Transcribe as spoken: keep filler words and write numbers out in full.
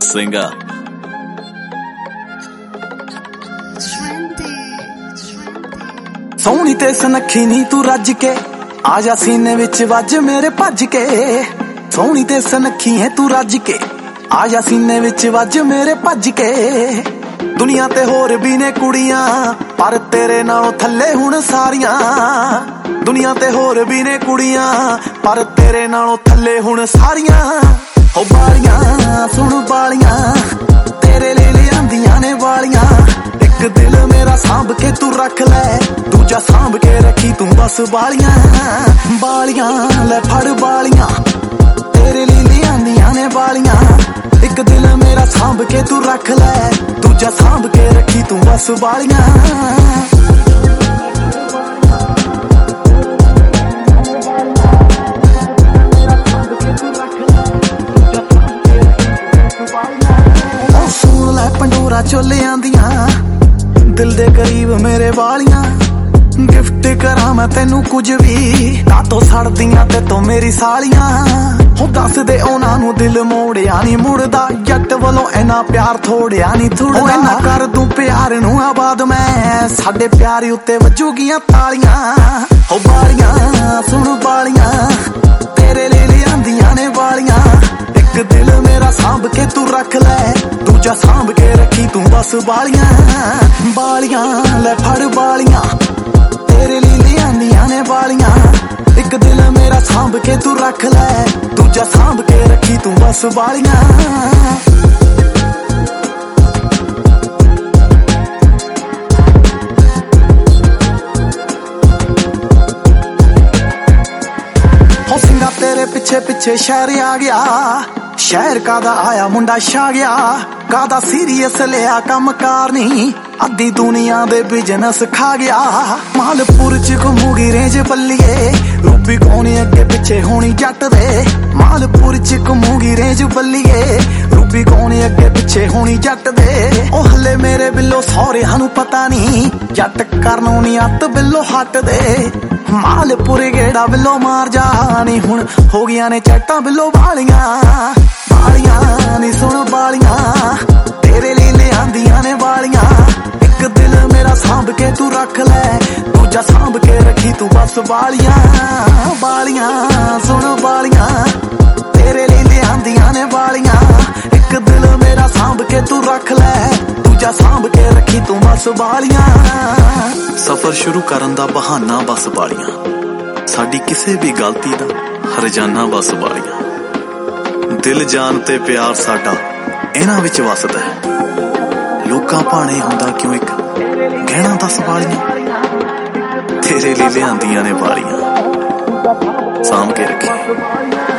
ਸਿੰਘਾ ਸੋਹਣੀ ਤੇ ਸੁਨੱਖੀ ਨੀ ਤੂੰ ਰੱਜ ਕੇ ਆ ਜਾ ਸੀਨੇ ਵਿੱਚ ਵੱਜ ਮੇਰੇ ਭੱਜ ਕੇ। ਸੋਹਣੀ ਤੇ ਸੁਨੱਖੀ ਹੈ ਤੂੰ ਰੱਜ ਕੇ ਆ ਜਾ ਸੀਨੇ ਵਿੱਚ ਵੱਜ ਮੇਰੇ ਭੱਜ ਕੇ। ਦੁਨੀਆ ਤੇ ਹੋਰ ਵੀ ਨੇ ਕੁੜੀਆਂ ਪਰ ਤੇਰੇ ਨਾਲੋਂ ਥੱਲੇ ਹੁਣ ਸਾਰੀਆਂ। ਦੁਨੀਆ ਤੇ ਹੋਰ ਵੀ ਨੇ ਕੁੜੀਆਂ ਪਰ ਤੇਰੇ ਨਾਲੋਂ ਥੱਲੇ ਹੁਣ ਸਾਰੀਆਂ। ਹੋ ਬਾਲੀਆਂ ਸੁਣ ਬਾਲੀਆਂ ਤੇਰੇ ਲਈ ਲਿਆਂਦੀਆਂ ਨੇ ਵਾਲੀਆਂ। ਇੱਕ ਦਿਲ ਮੇਰਾ ਸਾਂਭ ਕੇ ਤੂੰ ਰੱਖ ਲੈ ਦੂਜਾ ਸਾਂਭ ਕੇ ਰੱਖੀ ਤੂੰ ਬਸ ਬਾਲੀਆਂ। ਬਾਲੀਆਂ ਲੈ ਫੜ ਬਾਲੀਆਂ ਤੇਰੇ ਲਈ ਲਿਆਂਦੀਆਂ ਨੇ ਵਾਲੀਆਂ। ਇੱਕ ਦਿਲ ਮੇਰਾ ਸਾਂਭ ਕੇ ਤੂੰ ਰੱਖ ਲੈ ਦੂਜਾ ਸਾਂਭ ਕੇ ਰੱਖੀ ਤੂੰ ਬਸ ਬਾਲੀਆਂ। ਪੰਡੋਰਾ ਚੋਲਿਆਂ ਦੀਆਂ ਦਿਲ ਦੇ ਕਰੀਬ ਮੇਰੇ ਵਾਲੀਆਂ। ਗਿਫਟ ਕਰਾਂ ਮੈਂ ਤੈਨੂੰ ਕੁਝ ਵੀ ਕਾਤੋਂ ਸੜਦੀਆਂ ਤੇ ਤੂੰ ਮੇਰੀ ਸਾਲੀਆਂ। ਹੋ ਦੱਸ ਦੇ ਉਹਨਾਂ ਨੂੰ ਦਿਲ ਮੋੜਿਆ ਨੀ ਮੁੜਦਾ ਜੱਟ ਵੱਲੋਂ ਇੰਨਾ ਪਿਆਰ ਥੋੜਿਆ ਨੀ ਥੋੜਦਾ। ਇੰਨਾ ਕਰ ਦੂੰ ਪਿਆਰ ਨੂੰ ਆਬਾਦ ਮੈਂ ਸਾਡੇ ਪਿਆਰ ਉੱਤੇ ਵੱਜੂਗੀਆਂ ਤਾਲੀਆਂ। ਹੋ ਬਾਲੀਆਂ ਸੁਣ ਬਾਲੀਆਂ ਤੇਰੇ ਲਈ ਲਿਆਂਦੀਆਂ ਨੇ ਵਾਲੀਆਂ। ਇੱਕ ਦਿਲ ਮੇਰਾ ਸਾਂਭ ਕੇ ਤੂੰ ਰੱਖ ਲੈ ਦੂਜਾ ਸਾਂਭ ਕੇ ਰੱਖੀ ਤੂੰ ਬਸ ਬਾਲੀਆਂ। ਬਾਲੀਆਂ ਲੈ ਫੜ ਬਾਲੀਆਂ ਤੇਰੇ ਲਈ ਲਿਆਂਦੀਆਂ ਨੇ ਵਾਲੀਆਂ। ਇੱਕ ਦਿਲ ਮੇਰਾ ਸਾਂਭ ਕੇ ਤੂੰ ਰੱਖ ਲੈ ਦੂਜਾ ਸਾਂਭ ਕੇ ਰੱਖੀ ਤੂੰ ਬਸ ਬਾਲੀਆਂ। ਹੋ ਸਿੰਘਾ ਤੇਰੇ ਪਿੱਛੇ ਪਿੱਛੇ ਸ਼ਹਿਰ ਆ ਗਿਆ। ਸ਼ਹਿਰ ਕਾਦਾ ਆਇਆ ਮੁੰਡਾ ਛਾ ਗਿਆ। ਕਾਦਾ ਸੀਰੀਅਸ ਲਿਆ ਕੰਮ ਕਾਰ ਨਹੀਂ ਅੱਧੀ ਦੁਨੀਆ ਦੇ ਬਿਜ਼ਨਸ ਖਾ ਗਿਆ। ਮਾਲਪੁਰ ਚ ਘੁੰਮੂਗੀ ਰੇਂਜ ਬੱਲੀਏ ਰੂਪੀ ਕੋਣੀ ਅੱਗੇ ਪਿੱਛੇ ਹੋਣੀ ਜੱਟ ਦੇ। ਮਾਲਪੁਰ ਚ ਘੁੰਮੂਗੀ ਰੇਂਜ ਬੱਲੀਏ ਰੂਪੀ ਕੋਣੀ ਅੱਗੇ ਪਿੱਛੇ ਹੋਣੀ ਜੱਟ ਦੇ। ਉਹ ਹਲੇ ਮੇਰੇ ਬਿੱਲੋ ਸਹੁਰਿਆਂ ਨੂੰ ਪਤਾ ਨਹੀਂ ਜੱਟ ਕਰਨੋਂ ਨੀ ਅੱਤ ਬਿੱਲੋ ਹੱਟਦੇ। ਮਾਲਪੁਰ ਗੇੜਾ ਬਿੱਲੋ ਮਾਰ ਜਾ ਨੀ ਹੁਣ ਹੋ ਗਈਆਂ ਨੇ ਚੱਟਾਂ ਬਿੱਲੋ ਵਾਲੀਆਂ। ਬਾਲੀਆਂ ਨੀ ਸੁਣ ਬਾਲੀਆਂ ਤੇਰੇ ਲਈ ਲਿਆਂਦੀਆਂ ਨੇ ਵਾਲੀਆਂ। ਇੱਕ ਦਿਲ ਮੇਰਾ ਸਾਂਭ ਕੇ ਤੂੰ ਰੱਖ ਲੈ ਦੂਜਾ ਸਾਂਭ ਕੇ ਰੱਖੀ ਤੂੰ ਬਸ ਬਾਲੀਆਂ। ਬਾਲੀਆਂ ਸੁਣ ਬਾਲੀਆਂ ਤੇਰੇ ਲਈ ਲਿਆਂਦੀਆਂ ਨੇ ਵਾਲੀਆਂ। ਇੱਕ ਦਿਲ ਮੇਰਾ ਸਾਂਭ ਕੇ ਤੂੰ ਰੱਖ ਲੈ ਦੂਜਾ ਸਾਂਭ ਕੇ ਰੱਖੀ ਤੂੰ ਬਸ ਬਾਲੀਆਂ। ਸਫ਼ਰ ਸ਼ੁਰੂ ਕਰਨ ਦਾ ਬਹਾਨਾ ਬਸ ਬਾਲੀਆਂ ਸਾਡੀ ਕਿਸੇ ਵੀ ਗਲਤੀ ਦਾ ਹਰਜਾਨਾ ਬਸ ਬਾਲੀਆਂ। ਦਿਲ ਜਾਨ ਤੇ ਪਿਆਰ ਸਾਡਾ ਇਹਨਾਂ ਵਿੱਚ ਵਸਦਾ ਹੈ। ਲੋਕਾਂ ਭਾਣੇ ਹੁੰਦਾ ਕਿਉਂ ਇੱਕ ਗਹਿਣਾ ਦੱਸ ਬਾਲੀਆਂ। ਤੇਰੇ ਲਈ ਲਿਆਂਦੀਆਂ ਨੇ ਵਾਲੀਆਂ ਸਾਂਭ ਕੇ ਰੱਖੀ।